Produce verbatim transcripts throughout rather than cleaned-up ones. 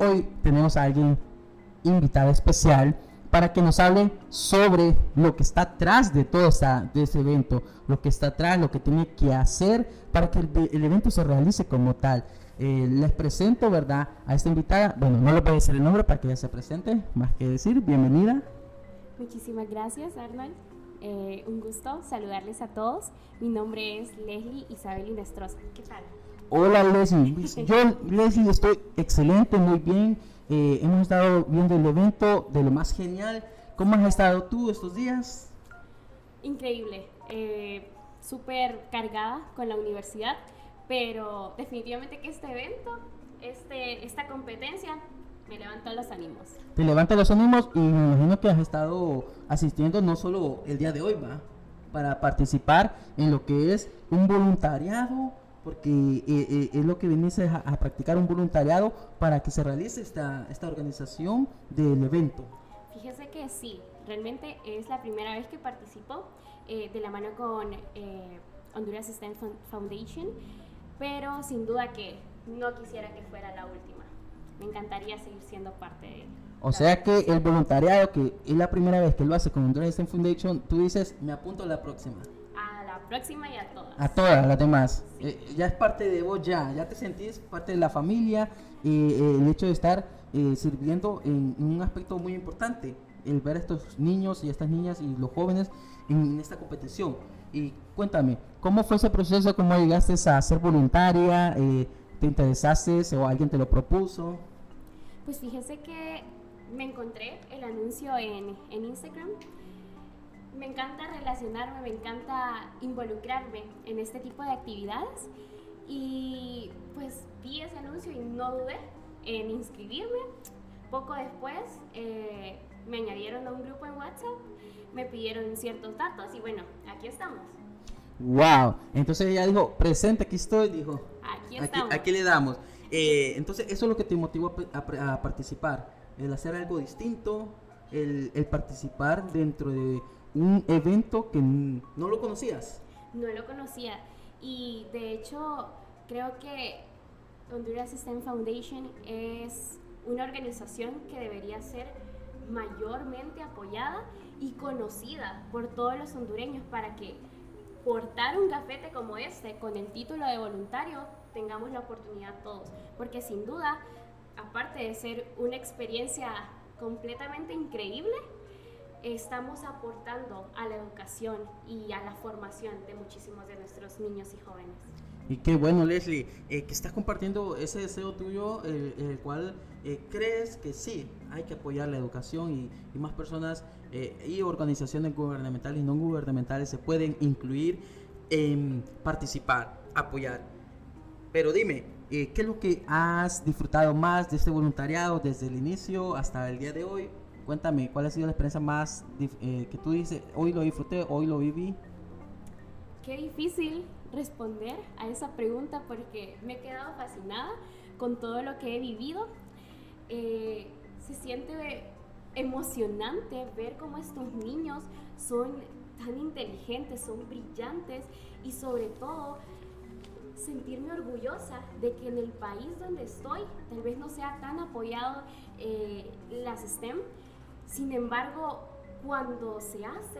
hoy tenemos a alguien invitado especial para que nos hable sobre lo que está atrás de todo esta, de ese evento, lo que está atrás, lo que tiene que hacer para que el, el evento se realice como tal. Eh, les presento, ¿verdad?, a esta invitada. Bueno, no les voy a decir el nombre para que ella se presente, más que decir, bienvenida. Muchísimas gracias, Arnold. Eh, un gusto saludarles a todos. Mi nombre es Leslie Isabel Inestrosa. ¿Qué tal? Hola, Leslie. Yo, Leslie, estoy excelente, muy bien. Eh, hemos estado viendo el evento de lo más genial. ¿Cómo has estado tú estos días? Increíble. Eh, súper cargada con la universidad, pero definitivamente que este evento, este, esta competencia, me levanta los ánimos. Te levanta los ánimos y me imagino que has estado asistiendo no solo el día de hoy, ¿va?, para participar en lo que es un voluntariado, porque eh, eh, es lo que viniste a, a practicar, un voluntariado para que se realice esta, esta organización del evento. Fíjese que sí, realmente es la primera vez que participo eh, de la mano con eh, Honduras STEM Foundation, pero sin duda que no quisiera que fuera la última. Me encantaría seguir siendo parte de él. O sea que el voluntariado, que es la primera vez que lo hace con Honduras STEM Foundation, tú dices, me apunto a la próxima. A la próxima y a todas. A todas las demás. Sí. Eh, ya es parte de vos, ya, ya te sentís parte de la familia. Y eh, el hecho de estar eh, sirviendo en, en un aspecto muy importante, el ver a estos niños y estas niñas y los jóvenes en, en esta competición. Y cuéntame, ¿cómo fue ese proceso? ¿Cómo llegaste a ser voluntaria? Eh, ¿Te interesaste o alguien te lo propuso? Pues fíjese que me encontré el anuncio en, en Instagram. Me encanta relacionarme, me encanta involucrarme en este tipo de actividades y pues vi ese anuncio y no dudé en inscribirme. Poco después eh, me añadieron a un grupo en WhatsApp, me pidieron ciertos datos y bueno, aquí estamos. Wow, entonces ella dijo, presente, aquí estoy, dijo, aquí estamos. Aquí, aquí le damos. Eh, entonces eso es lo que te motivó a, a, a participar, el hacer algo distinto, el, el participar dentro de un evento que no lo conocías. No lo conocía y de hecho creo que Honduras STEM Foundation es una organización que debería ser mayormente apoyada y conocida por todos los hondureños para que portar un gafete como este con el título de voluntario tengamos la oportunidad todos, porque sin duda, aparte de ser una experiencia completamente increíble, estamos aportando a la educación y a la formación de muchísimos de nuestros niños y jóvenes. Y qué bueno, Leslie, eh, que estás compartiendo ese deseo tuyo, eh, el cual eh, crees que sí, hay que apoyar la educación y, y más personas eh, y organizaciones gubernamentales y no gubernamentales se pueden incluir en participar, apoyar. Pero dime, eh, ¿qué es lo que has disfrutado más de este voluntariado desde el inicio hasta el día de hoy? Cuéntame, ¿cuál ha sido la experiencia más eh, que tú dices, hoy lo disfruté, hoy lo viví? Qué difícil responder a esa pregunta porque me he quedado fascinada con todo lo que he vivido. Eh, se siente emocionante ver cómo estos niños son tan inteligentes, son brillantes y sobre todo sentirme orgullosa de que en el país donde estoy tal vez no sea tan apoyado eh, las STEM. Sin embargo, cuando se hace,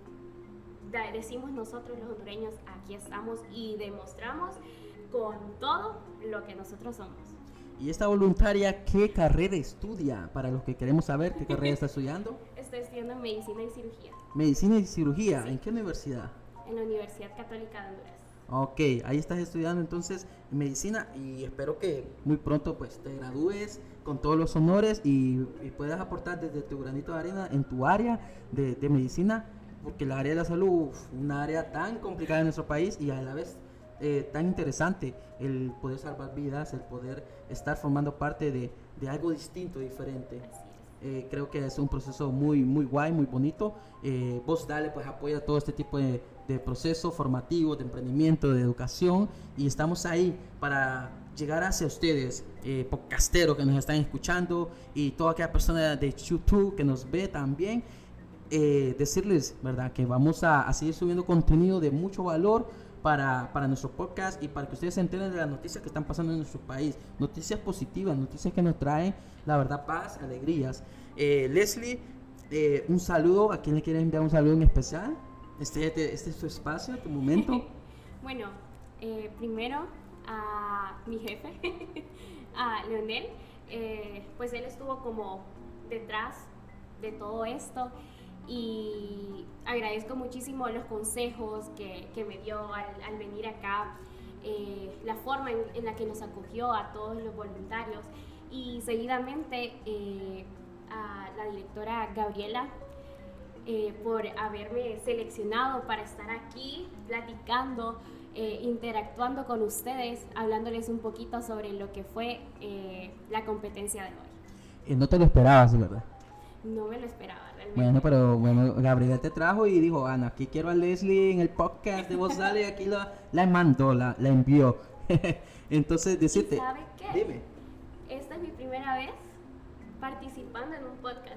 decimos nosotros los hondureños, aquí estamos y demostramos con todo lo que nosotros somos. ¿Y esta voluntaria qué carrera estudia? Para los que queremos saber, ¿qué carrera está estudiando? Estoy estudiando medicina y cirugía. Medicina y cirugía, Sí. ¿En qué universidad? En la Universidad Católica de Honduras. Ok, ahí estás estudiando entonces medicina y espero que muy pronto pues te gradúes con todos los honores y, y puedas aportar desde tu granito de arena en tu área de, de medicina, porque la área de la salud es una área tan complicada en nuestro país y a la vez eh, tan interesante, el poder salvar vidas, el poder estar formando parte de, de algo distinto, diferente. Eh, creo que es un proceso muy muy guay, muy bonito. Eh, vos dale, pues apoya todo este tipo de, de proceso formativo, de emprendimiento, de educación y estamos ahí para llegar hacia ustedes, eh, podcasteros que nos están escuchando y toda aquella persona de YouTube que nos ve también. Eh, decirles, ¿verdad?, que vamos a, a seguir subiendo contenido de mucho valor para, para nuestro podcast y para que ustedes se enteren de las noticias que están pasando en nuestro país. Noticias positivas, noticias que nos traen, la verdad, paz, alegrías. Eh, Leslie, eh, un saludo. ¿A quién le quieres enviar un saludo en especial? Este, este, este es tu espacio, tu momento. Bueno, eh, primero a mi jefe, a Leonel, eh, pues él estuvo como detrás de todo esto y agradezco muchísimo los consejos que, que me dio al, al venir acá, eh, la forma en, en la que nos acogió a todos los voluntarios y seguidamente eh, a la directora Gabriela eh, por haberme seleccionado para estar aquí platicando, eh, interactuando con ustedes, hablándoles un poquito sobre lo que fue eh, la competencia de hoy. Eh, no te lo esperabas, ¿verdad? No me lo esperaba realmente. Bueno, pero bueno, Gabriela te trajo y dijo, Ana, aquí quiero a Leslie en el podcast de Voz Dale, aquí la, la mandó, la, la envió. Entonces, decirte, ¿Y sabe qué? Dime. Esta es mi primera vez participando en un podcast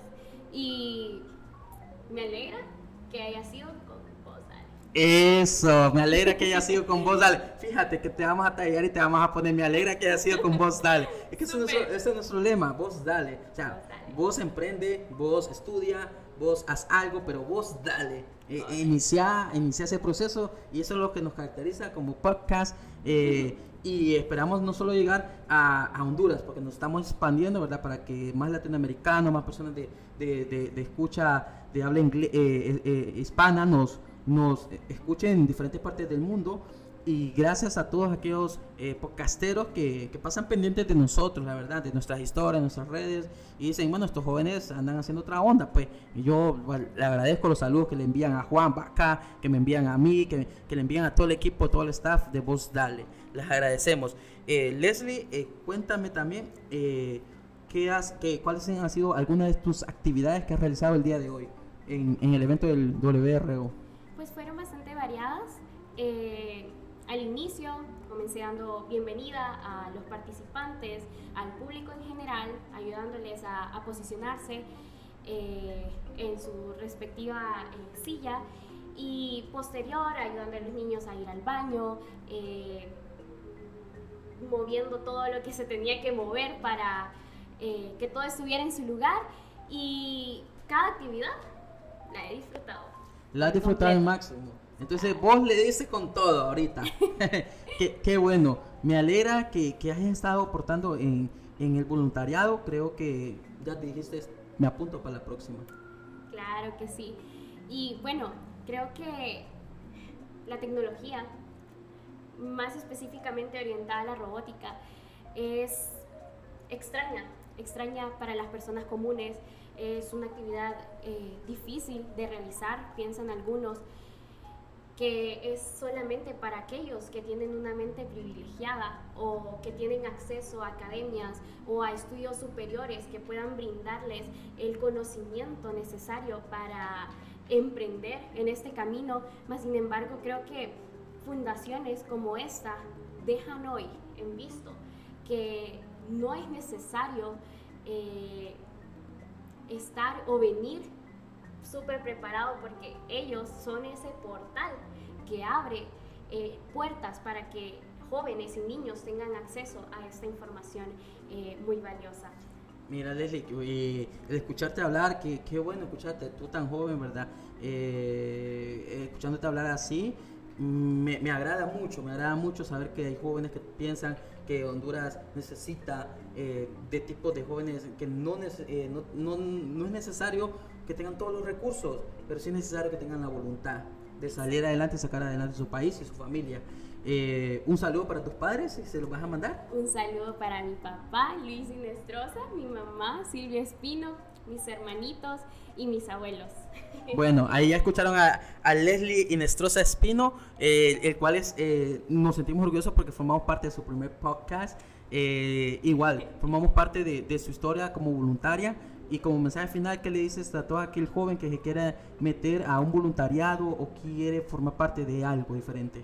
y me alegra que haya sido con Voz Dale. Eso, me alegra que haya sido con Voz Dale. Fíjate que te vamos a tallar y te vamos a poner, me alegra que haya sido con Voz Dale. Es que ese es, nuestro, ese es nuestro lema, Voz Dale. O sea, Voz Dale. vos emprende, vos estudia, vos haz algo, pero vos dale. Eh, inicia, inicia ese proceso y eso es lo que nos caracteriza como podcast. Eh, y esperamos no solo llegar a, a Honduras, porque nos estamos expandiendo, ¿verdad? Para que más latinoamericanos, más personas de, de, de, de escucha, de habla inglés, eh, eh, hispana, nos, nos escuchen en diferentes partes del mundo. Y gracias a todos aquellos eh, podcasteros que, que pasan pendientes de nosotros, la verdad, de nuestras historias, nuestras redes, y dicen, bueno, estos jóvenes andan haciendo otra onda, pues, y yo bueno, le agradezco los saludos que le envían a Juan Vaca, que me envían a mí, que, que le envían a todo el equipo, todo el staff de Voz Dale, les agradecemos. Eh, Leslie, eh, cuéntame también, eh, ¿qué has, qué, ¿cuáles han sido algunas de tus actividades que has realizado el día de hoy en, en el evento del W R O? Pues fueron bastante variadas. Eh, Al inicio comencé dando bienvenida a los participantes, al público en general, ayudándoles a, a posicionarse eh, en su respectiva eh, silla y posterior ayudando a los niños a ir al baño, eh, moviendo todo lo que se tenía que mover para eh, que todo estuviera en su lugar y cada actividad la he disfrutado. La has disfrutado al máximo. Entonces vos le dices con todo ahorita. qué, qué bueno. Me alegra que, que hayas estado aportando en, en el voluntariado. Creo que ya te dijiste, me apunto para la próxima. Claro que sí. Y bueno, creo que la tecnología, más específicamente orientada a la robótica, es extraña, extraña para las personas comunes. Es una actividad eh, difícil de realizar, piensan algunos, que es solamente para aquellos que tienen una mente privilegiada o que tienen acceso a academias o a estudios superiores que puedan brindarles el conocimiento necesario para emprender en este camino. Mas, sin embargo, creo que fundaciones como esta dejan hoy en visto que no es necesario eh, estar o venir súper preparado, porque ellos son ese portal que abre eh, puertas para que jóvenes y niños tengan acceso a esta información eh, muy valiosa. Mira, Leslie, eh, el escucharte hablar, qué que bueno escucharte, tú tan joven, ¿verdad? Eh, escuchándote hablar así, me, me agrada mucho, me agrada mucho saber que hay jóvenes que piensan que Honduras necesita eh, de tipos de jóvenes que no, eh, no, no, no es necesario que tengan todos los recursos, pero sí es necesario que tengan la voluntad de salir adelante y sacar adelante su país y su familia. Eh, un saludo para tus padres, si se los vas a mandar. Un saludo para mi papá, Luis Inestrosa, mi mamá, Silvia Espino, mis hermanitos y mis abuelos. Bueno, ahí ya escucharon a, a Leslie Inestrosa Espino, eh, el cual es, eh, nos sentimos orgullosos porque formamos parte de su primer podcast. Eh, igual, formamos parte de, de su historia como voluntaria. Y como mensaje final, ¿qué le dices a todo aquel joven que se quiera meter a un voluntariado o quiere formar parte de algo diferente?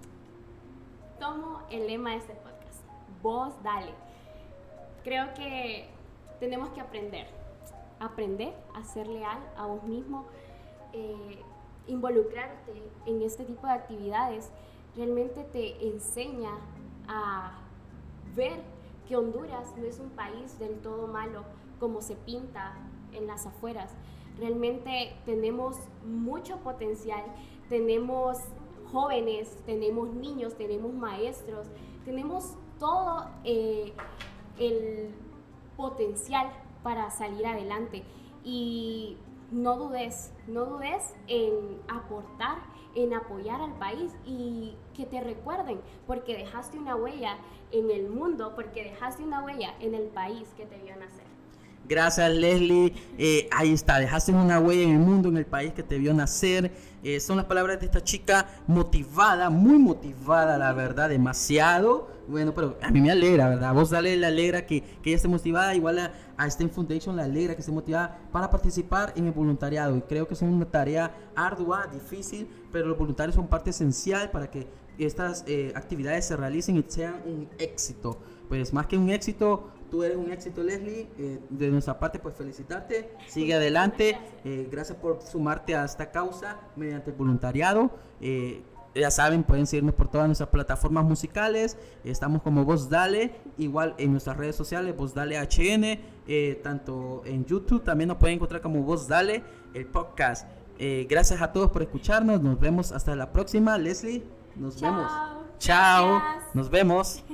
Tomo el lema de este podcast, Voz Dale. Creo que tenemos que aprender, aprender a ser leal a vos mismo, eh, involucrarte en este tipo de actividades realmente te enseña a ver que Honduras no es un país del todo malo como se pinta en las afueras. Realmente tenemos mucho potencial, tenemos jóvenes, tenemos niños, tenemos maestros, tenemos todo eh, el potencial para salir adelante. Y no dudes, no dudes en aportar, en apoyar al país y que te recuerden, porque dejaste una huella en el mundo, porque dejaste una huella en el país que te vio nacer. Gracias, Leslie. Eh, ahí está, dejaste una huella en el mundo, en el país que te vio nacer. Eh, son las palabras de esta chica motivada, muy motivada, la verdad, demasiado. Bueno, pero a mí me alegra, ¿verdad? Vos dale la alegra que, que ella esté motivada, igual a, a STEM Foundation la alegra que esté motivada para participar en el voluntariado. Y creo que es una tarea ardua, difícil, pero los voluntarios son parte esencial para que estas eh, actividades se realicen y sean un éxito. Pues más que un éxito, tú eres un éxito, Leslie. Eh, de nuestra parte, pues felicitarte. Sigue adelante. Eh, gracias por sumarte a esta causa mediante el voluntariado. Eh, ya saben, pueden seguirnos por todas nuestras plataformas musicales. Estamos como Voz Dale, igual en nuestras redes sociales, Voz Dale H N, eh, tanto en YouTube también nos pueden encontrar como Voz Dale, el podcast. Eh, gracias a todos por escucharnos. Nos vemos hasta la próxima. Leslie, nos Chao. vemos. Chao. Gracias. Nos vemos.